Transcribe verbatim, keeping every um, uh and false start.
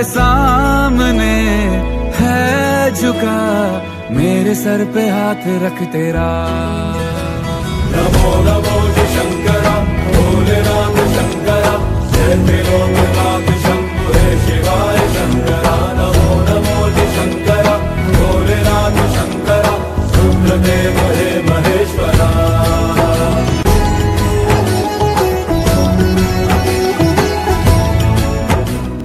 तेरे सामने है झुका, मेरे सर पे हाथ रख तेरा। नमो नमो शंकरा, भोलेनाथ शंकरा, जय लोक